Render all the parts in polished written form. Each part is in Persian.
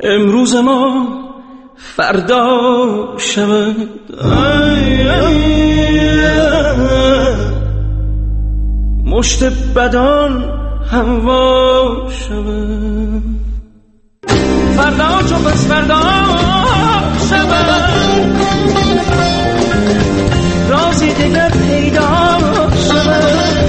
امروز ما فردا شود، مشت بدان هوا شود، فردا چو پس فردا شود، رازی دیگر پیدا شود،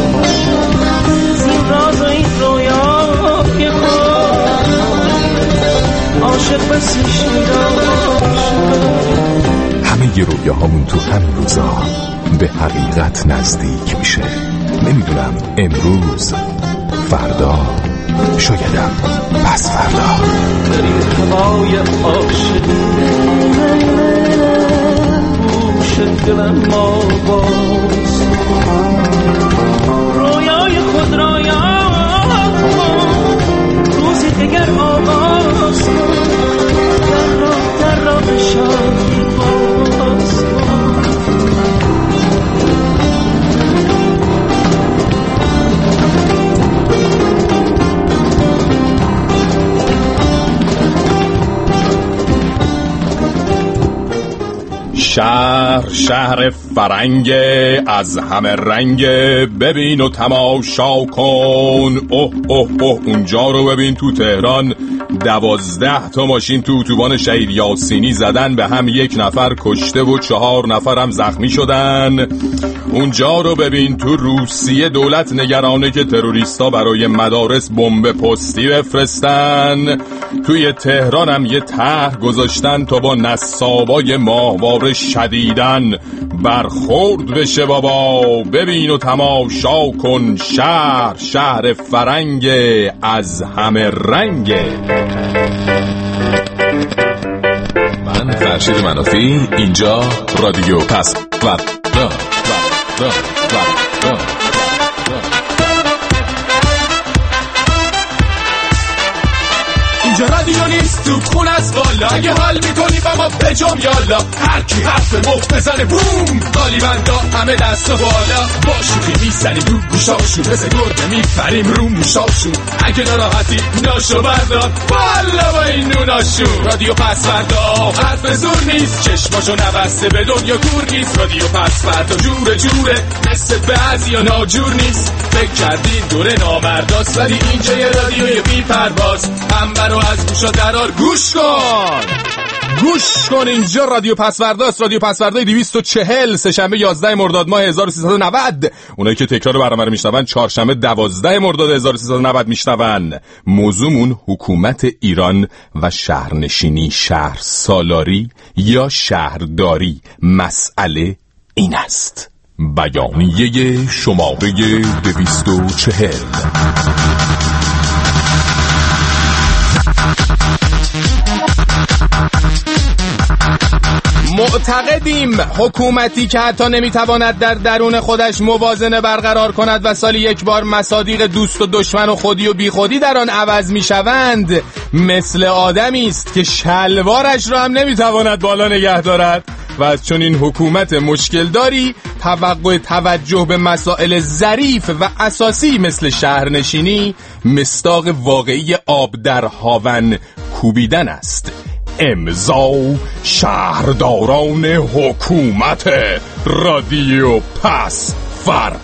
زین راز و این رویای خود عاشق بسی شیدا شود. همه ی رویاهامون تو همین روزا به حقیقت نزدیک میشه. نمیدونم امروز، فردا، شایدم پس فردا. در این هوای عاشقی گوش دلم ما باز، رویای خود را یاد کن، روزی دیگر آغاز کن، در راه شادی باز کن. شهر فرنگ از همه رنگ، ببین و تماشا کن. اوه اوه اوه اونجا رو ببین، تو تهران 12 تا ماشین تو اتوبان شهید یاسینی زدن به هم، 1 نفر کشته و 4 نفر هم زخمی شدن. اونجا رو ببین، تو روسیه دولت نگرانه که تروریستا برای مدارس بمب پستی بفرستن. توی تهران هم یه طرح گذاشتن تا با نصابای ماهواره شدیدن برخورد بشه. بابا ببین و تماشا کن، شهر فرنگ از همه رنگ. من فرشید منافی، اینجا رادیو پس فردا. اینجا رادیو نیست، تو خون از بالا. اگه حال میکنی با ما بجام یالا، هر کی حرف مفت بزنه بوم، قالیبندا همه دست و بالا. با شوخی میزنیم رو گوشاشون، مثل گرده میپریم رو موشاشون. اگه ناراحتی ناشو بردار والا با این نوناشون. رادیو پس فردا حرف زور نیست، چشماشو نبسته به دنیا کور نیست. رادیو پس فردا جوره مثل بعضیا ناجور نیست. فکر کردین دوره نامرداست، ولی اینجا یه رادیوی بی پرواز. انبر رو از گوشا درار، گوش کن اینجا رادیو پسورداست. رادیو پسوردای 240 سه‌شنبه 11 مرداد ماه 1390. اونایی که تکرار برنامه رو میشنون چهارشنبه 12 مرداد 1390 میشنون. موضوعمون حکومت ایران و شهرنشینی، شهر سالاری یا شهرداری. مسئله این است. بیانیه شماره 240. معتقدیم حکومتی که حتی نمیتواند در درون خودش موازنه برقرار کند و سالی یک بار مصادیق دوست و دشمن و خودی و بیخودی در آن عوض میشوند، مثل آدمی است که شلوارش را هم نمیتواند بالا نگه دارد و از چنین حکومت مشکلداری توقع توجه به مسائل ظریف و اساسی مثل شهرنشینی مصداق واقعی آب در هاون کوبیدن است. امضا شهرداران حکومت رادیو پس فردا.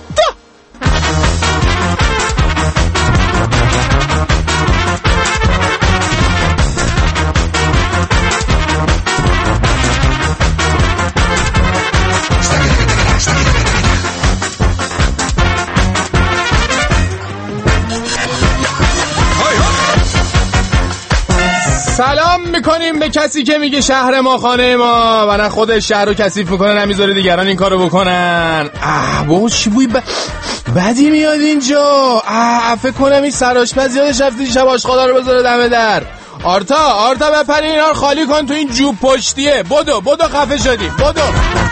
سلام میکنیم به کسی که میگه شهر ما خانه ما و نه خودش شهر رو کثیف میکنه، نمیذاره دیگران این کارو بکنن. بابا چی بوی بدی میاد اینجا. فکر کنم این سرآشپز یادش رفته شب آشغالا رو بذاره دم در. آرتا بپر اینا رو خالی کن تو این جوب پشتیه. بدو خفه شدیم، بدو.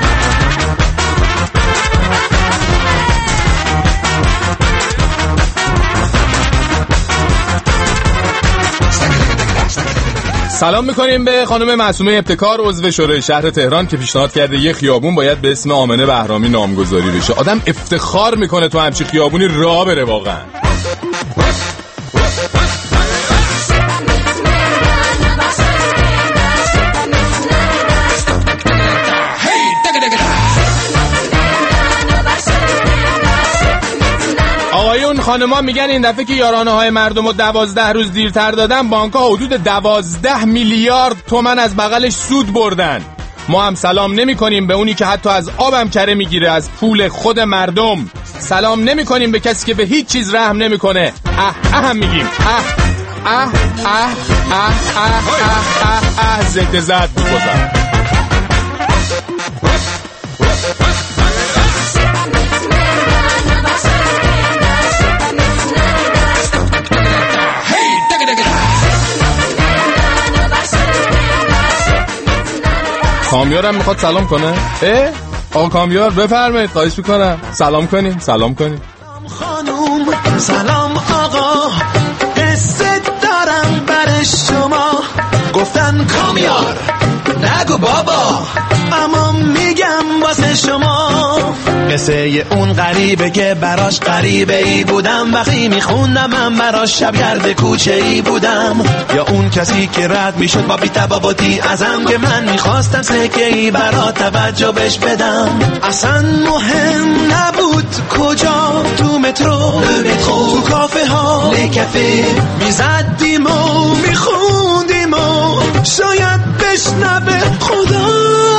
سلام میکنیم به خانم معصومه ابتکار، عضو شورای شهر تهران، که پیشنهاد کرده یه خیابون باید به اسم آمنه بهرامی نامگذاری بشه. آدم افتخار میکنه تو همچین خیابونی راه بره واقعا. خانما میگن این دفعه که یارانه های مردم رو 12 روز دیرتر دادن، بانک‌ها حدود 12 میلیارد تومان از بغلش سود بردن. ما هم سلام نمی کنیم به اونی که حتی از آبم کره میگیره از پول خود مردم. سلام نمی کنیم به کسی که به هیچ چیز رحم نمی کنه. هم میگیم زده زد بگذار. کامیار هم میخواد سلام کنه؟ آقا کامیار بفرمایید، خواهش میکنم سلام کنیم. سلام خانوم سلام آقا، قصه دارم برای شما. گفتن کامیار نگو بابا، اما میگم واسه شما. قصه اون غریبه که براش غریبه ای بودم، وقتی میخوندم من براش شبگرد کوچه ای بودم. یا اون کسی که رد میشد با بی‌تفاوتی ازم، که من میخواستم سکه ای برا توجه بش بدم. اصلا مهم نبود کجا، تو مترو تو کافه ها کافه میزدیم و میخوندیم و شاید بشنوه خدا.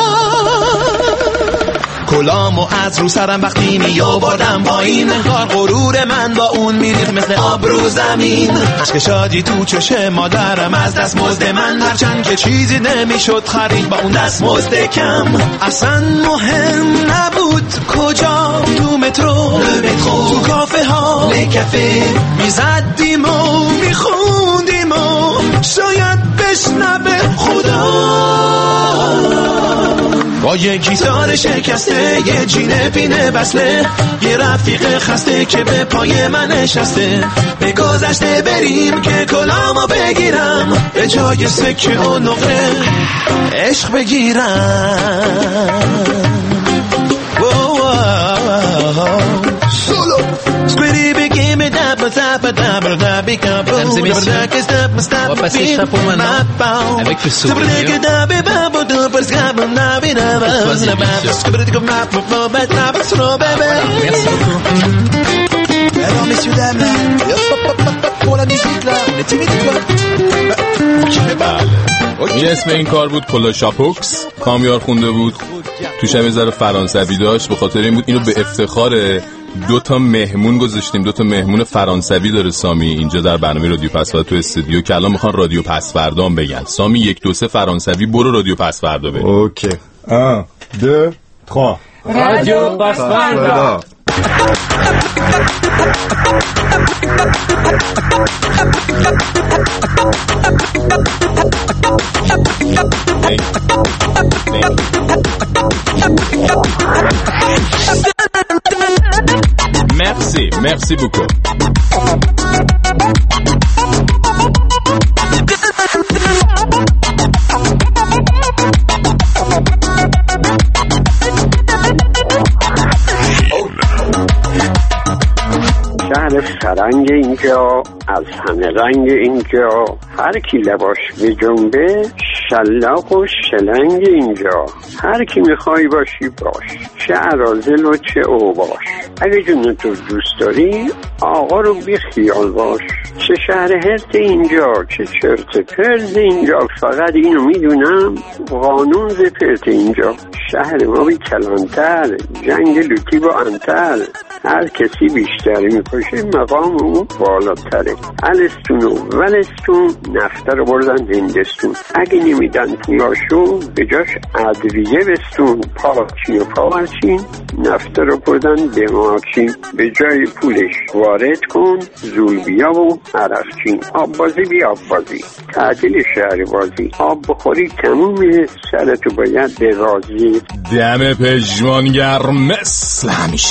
کلامو از رو سرم وقتی میآوردم پایین، انگار غرور من با اون میریخت مثل آب رو زمین. عشق شادی تو چشم مادرم از دست مزد من، هرچند که چیزی نمیشد خرید با اون دست مزد کم. اصلا مهم نبود کجا، تو مترو تو کافه ها کافه میزدیم و میخوندیم و شاید بشنوه خدا. با یه گیتار شکسته، یه جینه پینه بسته، یه رفیق خسته که به پای من نشسته. به گذشته بریم که کلامو بگیرم، به جای سکه و نقره عشق بگیرم. سولو Squiddy became a dapper tapper dabber dabby capo. On va passer chapeau maintenant avec le souvenir. Merci beaucoup. Alors messieurs dames, pour la musique là, on est timide quoi? این اسم این کار بود کلاشاپوکس. کامیار خونده بود، توش هم یه ذره فرانسوی داشت، به خاطر این بود اینو به افتخار 2 مهمون گذاشتیم. 2 مهمون فرانسوی داره سامی اینجا در برنامه رادیو پسوردا تو استودیو، که الان میخوان رادیو پسوردا بگن. سامی 1 2 3 فرانسوی، برو رادیو پسوردا بگو. اوکی 1 2 3 رادیو پسوردا. Merci beaucoup. شهر فرنگ اینجا، از همه رنگ اینجا، هر کی لباش به جنبه، شلاق و شلنگ اینجا. هر کی میخوای باشی باش، چه اراذل و چه اوباش. اگه جون تو دوست داری آقا رو بی خیال باش. چه شهر هرت اینجا، چه چرت پرت اینجا. فقط اینو میدونم قانون زپرت اینجا. شهر ما بی کلانتر، جنگ لوتی با انتر. هر کسی بیشتری میکشه مقام اون بالاتره. الستون و ولستون نفته رو بردن هندستون. اگه نمیدن پولاشو به جاش ادویه بستون. پاچین و پاچین نفته رو بردن به ماچین. به جای پولش وارد کن زولبیا و عرقچین. آب بازی بی آب بازی، تعدیل شهر بازی. آب بخوری تمومه، سرتو باید به رازی. دم پژمانگر مثل همیشه.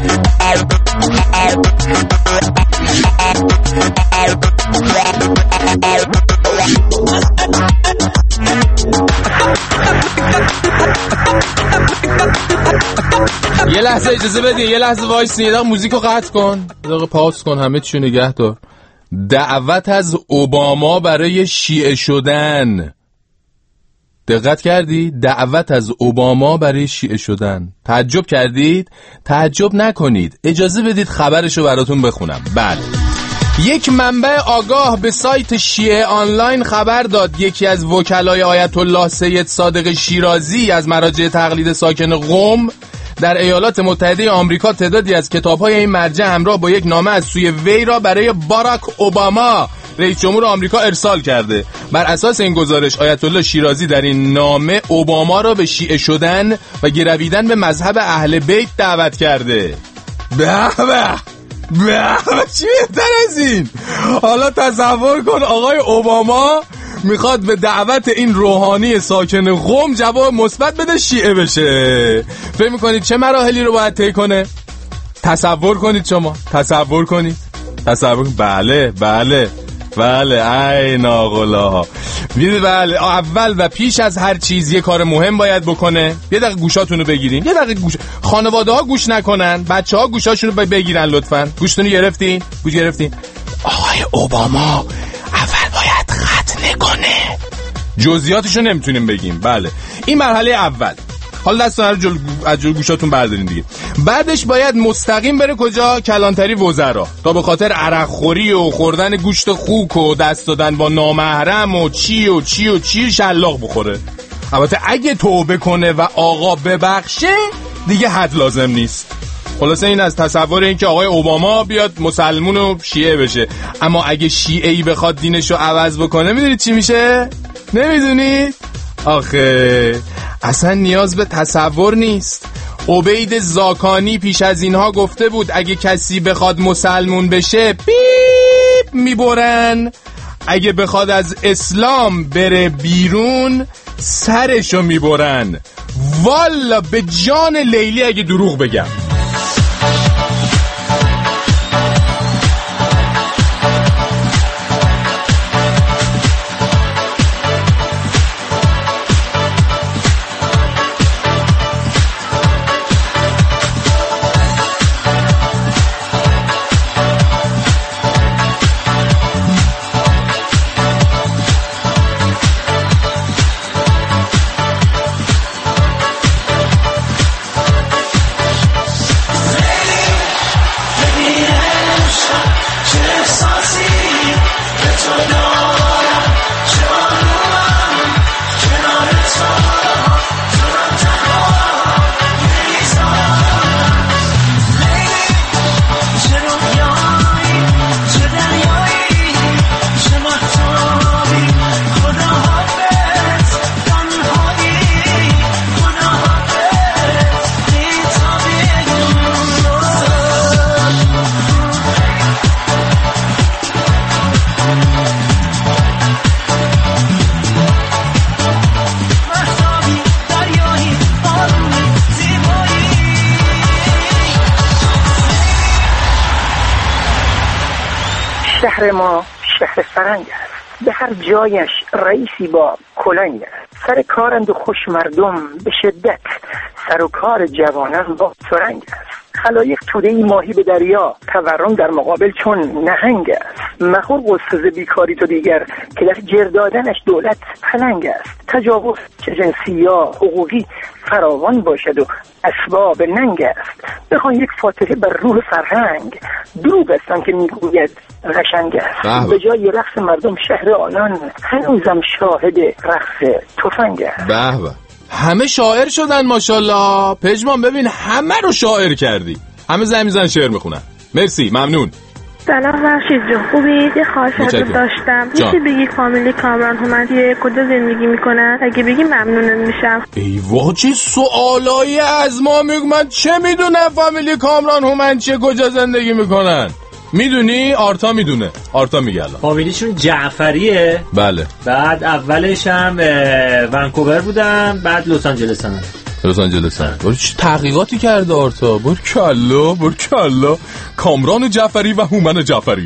یه لحظه اجازه بده، یه لحظه وایسین، یه دقیقه موزیکو قطع کن، یه دقیقه پاس کن، همه چیو نگه دار. دعوت از اوباما برای شیعه شدن. دقت کردید؟ دعوت از اوباما برای شیعه شدن. تعجب کردید؟ تعجب نکنید، اجازه بدید خبرشو براتون بخونم. بله، یک منبع آگاه به سایت شیعه آنلاین خبر داد یکی از وکلای آیت الله سید صادق شیرازی از مراجع تقلید ساکن قم در ایالات متحده آمریکا تعدادی از کتاب‌های این مرجع همراه با یک نامه از سوی وی را برای باراک اوباما رئیس جمهور آمریکا ارسال کرده. بر اساس این گزارش آیت الله شیرازی در این نامه اوباما را به شیعه شدن و گرویدن به مذهب اهل بیت دعوت کرده. به چی بهتر از این؟ حالا تصور کن آقای اوباما میخواد به دعوت این روحانی ساکن قم جواب مثبت بده شیعه بشه. فکر میکنید چه مراحلی رو باید طی کنه؟ تصور کنید شما، تصور کنید. بله ای ناقلا. بله، اول و پیش از هر چیز یه کار مهم باید بکنه. یه دقیقه گوشاتونو بگیرین، یه دقیقه خانواده ها گوش نکنن، بچه ها گوشاشونو بگیرن لطفاً. گوشتونو گرفتین؟ گوش گرفتین؟ آقای اوباما اول باید ختنه کنه. جزئیاتشو نمیتونیم بگیم. بله، این مرحله اول. حالا دستان رو از جلو گوشاتون بردارین دیگه. بعدش باید مستقیم بره کجا؟ کلانتری وزرا، تا به خاطر عرق خوری و خوردن گوشت خوک و دست دادن با نامحرم و چی شلاق بخوره. البته اگه توبه کنه و آقا ببخشه دیگه حد لازم نیست. خلاصه این از تصور این که آقای اوباما بیاد مسلمون و شیعه بشه. اما اگه شیعه‌ای بخواد دینشو عوض بکنه میدونید چی میشه؟ نمیدونید؟ آخه اصلا نیاز به تصور نیست. عبید زاکانی پیش از اینها گفته بود اگه کسی بخواد مسلمون بشه بیپ میبرن، اگه بخواد از اسلام بره بیرون سرشو میبرن. والا به جان لیلی اگه دروغ بگم. شهر ما شهر فرنگ است. به هر جایش رئیسی با کلنگ است. سر کارند و خوش مردم به شدت، سر و کار جوانان با سرنگ است. خلایق توده‌ای ماهی به دریا، تورم در مقابل چون نهنگ است. مخور قصه بیکاری تو دیگر که در جردادنش دولت پلنگ است. تجاوز چه جنسی یا حقوقی فراوان باشد و اسباب ننگ است. بخوان یک فاتحه بر روح فرهنگ، دروغ است که میگوید قشنگ است. به جای رقص مردم شهر آنان هنوزم شاهد رقص تفنگ است. به به، همه شاعر شدن ماشاءالله. پژمان ببین همه رو شاعر کردی، همه زمین شعر میخونن. مرسی، ممنون. سلام فرشید جون، خوبی؟ یه خواهش داشتم، میشه بگی فامیلی کامران هومنچی کجا زندگی میکنن؟ اگه بگی ممنونت میشم. ای واقع چه سوالایی از ما میگم، من چه میدونم فامیلی کامران هومنچی کجا زندگی میکنن؟ میدونی؟ آرتا میدونه، آرتا میگه الان. فامیلیشون جعفریه. بله. بعد اولش هم ونکوور بودن، بعد لس آنجلس هم. لس آنجلس هم. چه تحقیقاتی کرده آرتا؟ برکلا کامران جعفری و هومن جعفری.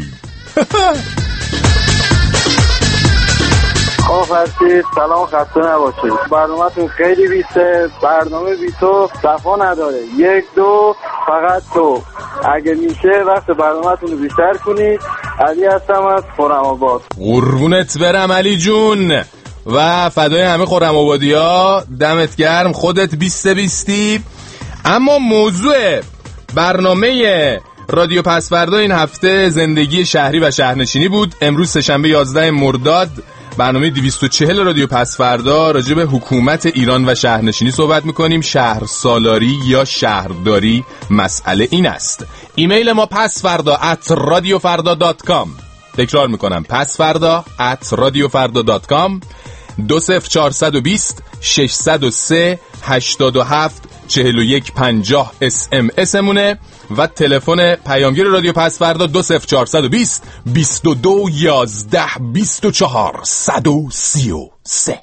فرشید سلام، خسته نباشید. برنامه‌تون خیلی بیسته، برنامه بی تو صفا نداره. 1 2 فقط تو. اگه میشه وقت برنامه‌تون رو بیشتر کنید. علی هستم از خرم‌آباد. قربونت برم علی جون. و فدای همه خرم آبادی‌ها. دمت گرم، خودت 20 اما موضوع برنامه رادیو پسفردا این هفته زندگی شهری و شهرنشینی بود. امروز سه‌شنبه 11 مرداد برنامه 240 رادیو پسفردا راجع به حکومت ایران و شهرنشینی صحبت میکنیم. شهرسالاری یا شهرداری مسئله این است. ایمیل ما pasfarda@radiofarda.com. تکرار میکنم pasfarda@radiofarda.com. 20420 603 87 41 50 SMS مونه و تلفن پیامگیر رادیو پسفردا 20420 22 11 24 133.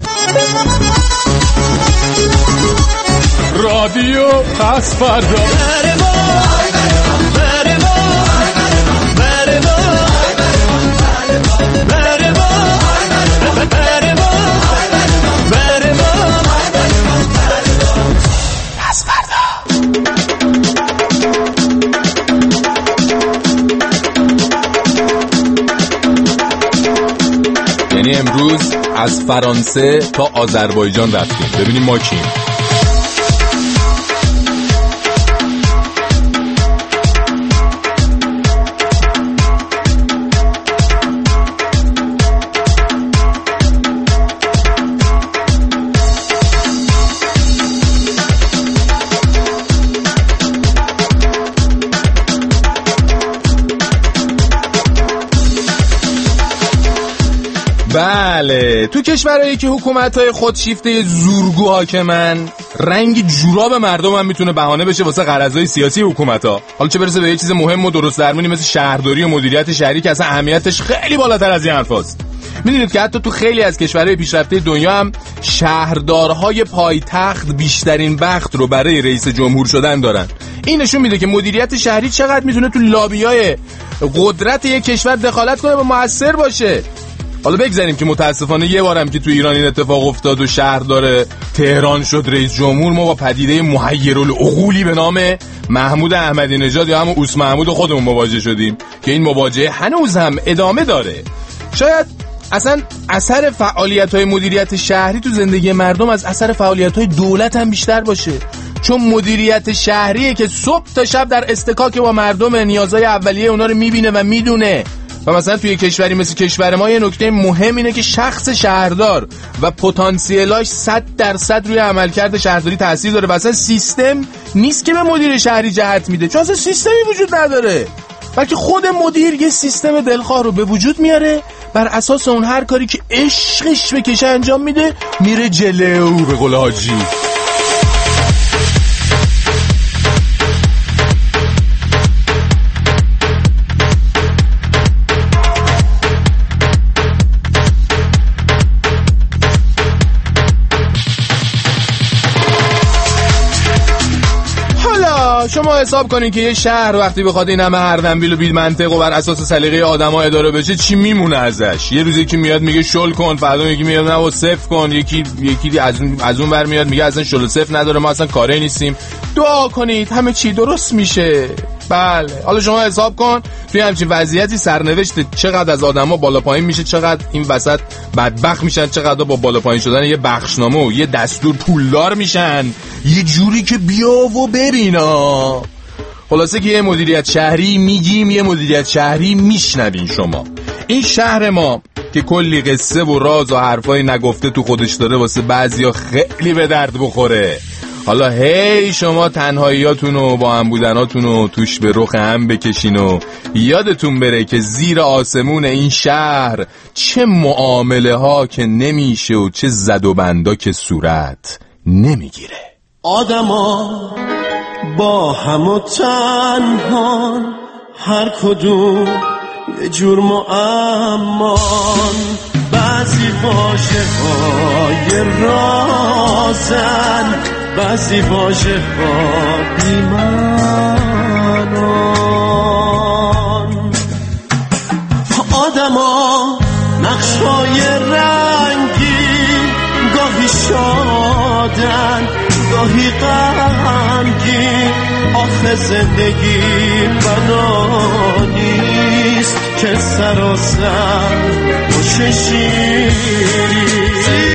رادیو پسفردا یعنی امروز از فرانسه تا آذربایجان رفتیم. ببینیم ما کیم. بله، تو کشورهایی که حکومت‌های خودشیفته زورگو حاکمن، رنگ جوراب مردم هم میتونه بهانه بشه واسه غرضای سیاسی حکومت‌ها. حالا چه برسه به یه چیز مهم و درست درمونی مثل شهرداری و مدیریت شهری که اصلا اهمیتش خیلی بالاتر از این حرفاست. میدونید که حتی تو خیلی از کشورهای پیشرفته دنیا هم شهردارهای پایتخت بیشترین بخت رو برای رئیس جمهور شدن دارن. این نشون میده که مدیریت شهری چقدر میتونه تو لابیای قدرت یک کشور دخالت کنه و موثر باشه. حالا بگذاریم که متاسفانه یه بارم که تو ایران این اتفاق افتاد و شهردار تهران شد رئیس جمهور، ما با پدیده محیرالعقولی به نام محمود احمدی نژاد یا همون اوس محمود خودمون مواجه شدیم که این مواجهه هنوز هم ادامه داره. شاید اصلا اثر فعالیت‌های مدیریت شهری تو زندگی مردم از اثر فعالیت‌های دولت هم بیشتر باشه، چون مدیریت شهریه که صبح تا شب در استکاک با مردم نیازهای اولیه اونا رو میبینه و میدونه. و مثلا توی کشوری مثل کشور ما یه نکته مهم اینه که شخص شهردار و پتانسیلاش 100% روی عملکرد شهرداری تاثیر داره و اصلا سیستم نیست که به مدیر شهری جهت میده، چون اصلا سیستمی وجود نداره، بلکه خود مدیر یه سیستم دلخواه رو به وجود میاره، بر اساس اون هر کاری که عشقش بکشه انجام میده، میره جلو به قول حاجی. شما حساب کنین که یه شهر وقتی بخواد این همه هردنبیل و بی منطق و بر اساس سلیقه آدما اداره بشه چی میمونه ازش؟ یه روزی که میاد میگه شل کن، فردا یکی میاد نه و صفر کن، یکی از اون ور میاد میگه اصلا شل صفر نداره، ما اصلا کاری نیستیم. دعا کنید همه چی درست میشه. بله، حالا شما حساب کن توی همچین وضعیتی سرنوشت چقدر از آدما بالا پایین میشه، چقدر این وسط بدبخت میشن، چقدر با بالا پایین شدن یه بخشنامه و یه دستور پولدار میشن، یه جوری که بیا و ببینا. خلاصه که یه مدیریت شهری میگیم، یه مدیریت شهری میشنوین شما. این شهر ما که کلی قصه و راز و حرفای نگفته تو خودش داره، واسه بعضیا خیلی به درد بخوره. حالا هی شما تنهاییاتون و با هم بودناتون و توش به رخ هم بکشین و یادتون بره که زیر آسمون این شهر چه معامله ها که نمیشه و چه زد و بندا که صورت نمیگیره. آدما با هم و تنهان، هر کدوم یه جور معمان، بعضی واژه های رازن، بعضی واژه ها بیمانان. آدما نقش های رنگی، گاهی شادن گاهی غمگین. آخه زندگی بنا نیست که سراسر باشه شیرین.